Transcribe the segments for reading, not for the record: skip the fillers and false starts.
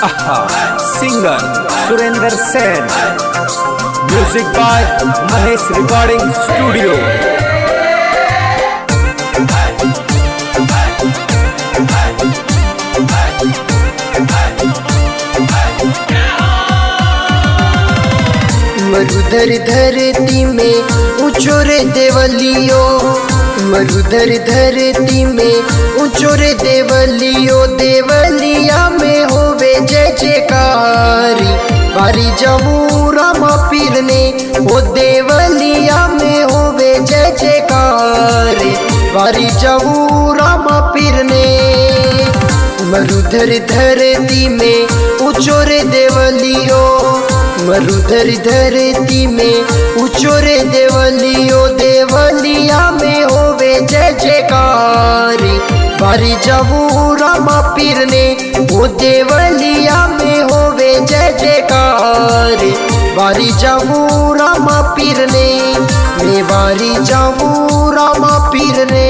Singer Surinder Sen. Music by Mahesh Recording Studio. Marudhar धरती में ऊंचो रे देवलियो, मरुधर धरती में ऊंचो रे देवलियो, देवलिया में होवे जय जयकारी। बारी जाऊं रामा पीर ने वो देवलिया में होवे जय जयकारी। बारी जाऊं रामा पीर ने मरुधर धरती में ऊंचो रे देवलियो, मरुधर धरती में ऊंचो रे देवलियो, देवलिया में होवे जय जयकारी। बारी जाऊं रामा पीर ने वो देवलिया में होवे जय जयकारी। बारी जाऊं रामा पीर ने, मैं बारी जाऊं रामा पीर ने।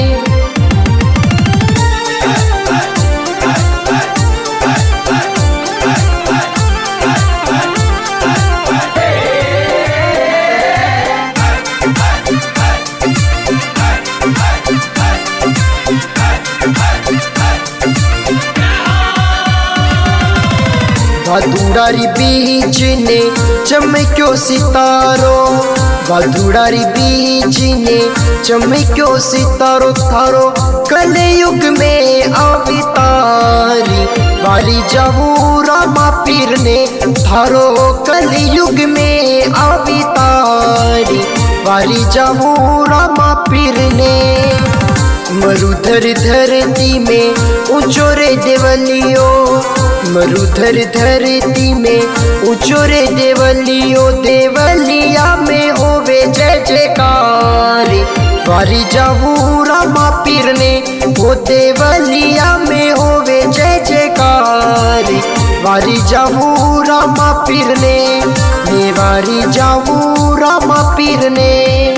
भादुड़ारी बीच ने चमक्यो सितारो, भादुड़ारी बीच ने चमक्यो सितारो, थारो कलयुग में अवतारी। बारी जाऊं रामा पीर ने थारो कलयुग में अवतारी। बारी जाऊं रामा पीर ने मरुधर धरती में ऊंचो रे देवलियो, मरुधर धरती में ऊंचो रे देवलियो, देवलिया में होवे जय जयकारी। बारी जाऊं रामा पीर ने वो देवलिया में होवे जय जयकारी। बारी जाऊं रामा पीर ने, मैं बारी जाऊं रामा पीर ने।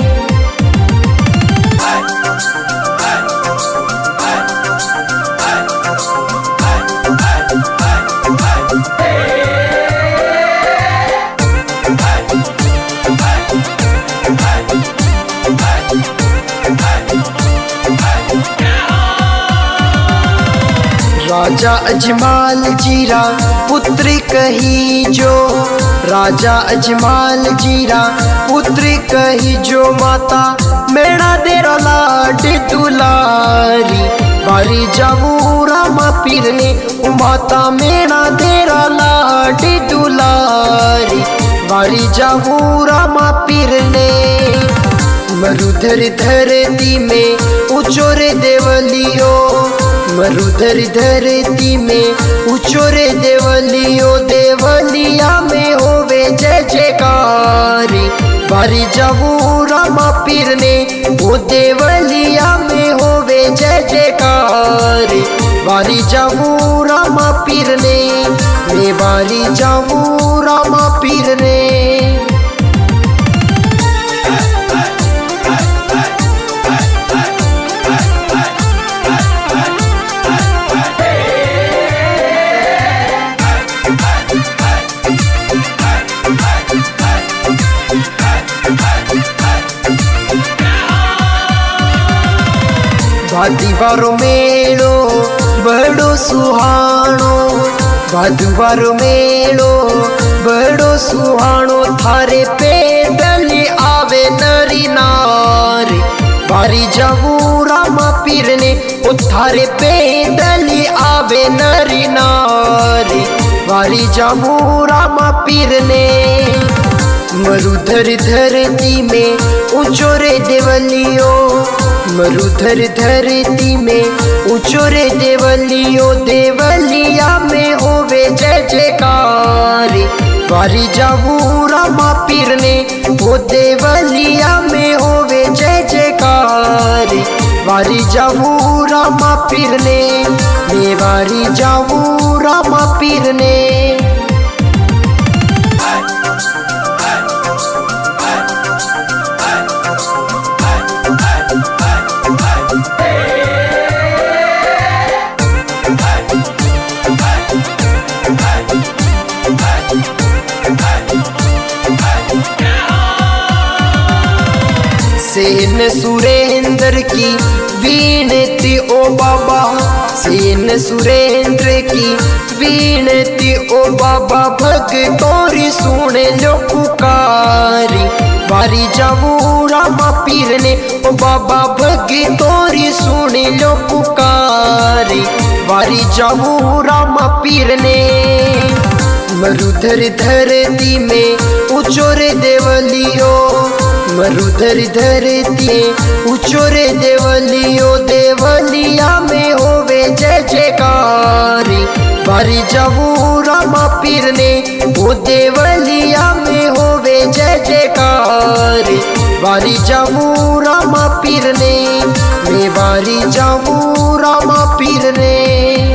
राजा अजमाल जीरा पुत्री कही जो, राजा अजमाल जीरा पुत्री कही जो, माता मेरा देरा लाड दुलारी। बारी जाऊं रामा पीर ने माता मेरा देरा लाड दुलारी। बारी जाऊं रामा पीर ने मरुधर धरती में ऊंचो रे देवलियो, मरुधर धरती में ऊंचो रे देवलियो, देवलिया में होवे जय जयकारी। बारी जाऊं रामा पीर ने वो देवलिया में होवे जय जयकारी। बारी जाऊं रामा पीर ने, मैं बारी जाऊं रामा पीर ने। भादीवारो मेलो बड़ो सुहानो, भादीवारो मेलो बड़ो सुहानो, थारे पैदल आवे नरी नारी। बारी जाऊं रामा पीर ने वो थारे पैदल आवे नरी नारी। बारी जाऊं रामा पीर ने मरुधर धरती में ऊंचो रे देवलियो, मरुधर धरती में ऊंचो रे देवलियो, देवलिया में होवे जय जयकारी। बारी जाऊं रामा पीर ने वो देवलिया में होवे जय जयकारी। बारी जाऊं रामा पीर ने, मैं बारी जाऊं रामा पीर ने। सेन सुरेंद्र की विनती ओ बाबा, सेन सुरेंद्र की विनती ओ बाबा, भगतोरी सुन लो पुकारी, बारी जाऊं रामा पीर ने ओ बाबा, भगतोरी सुन लो पुकारी, बारी जाऊं रामा पीर ने। मरुधर धरती में उचोरे देवलियो, मरुधर धरती उचोरे देवलियो, देवलिया में होवे जय जयकारी, बारी जाऊं रामा पीर ने वो देवलिया में होवे जय जयकारी, बारी जाऊं रामा पीर ने, मैं बारी जाऊं रामा पीर ने।